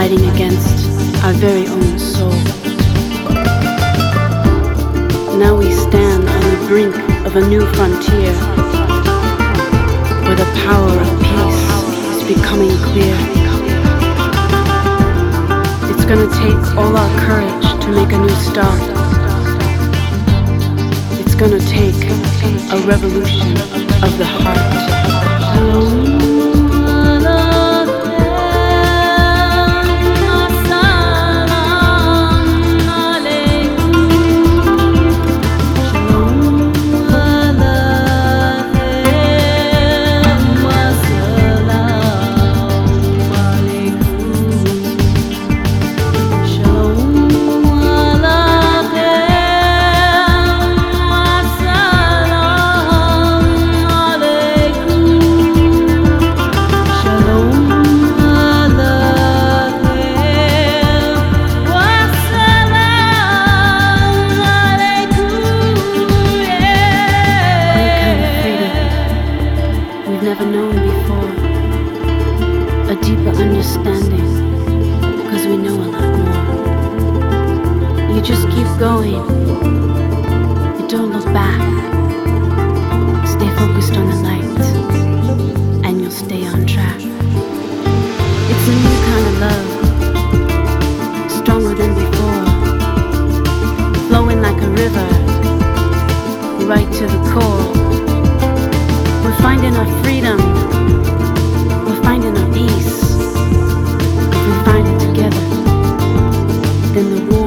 fighting against our very own soul. Now we stand on the brink of a new frontier, where the power of peace is becoming clear. It's gonna take all our courage to make a new start. It's gonna take a revolution of the heart. Never known before, a deeper understanding, because we know a lot more. You just keep going, you don't look back, stay focused on the light, and you'll stay on track. It's a new kind of love, stronger than before, flowing like a river, right to the core. We're finding our freedom, we're finding our peace. If we find it together, then the war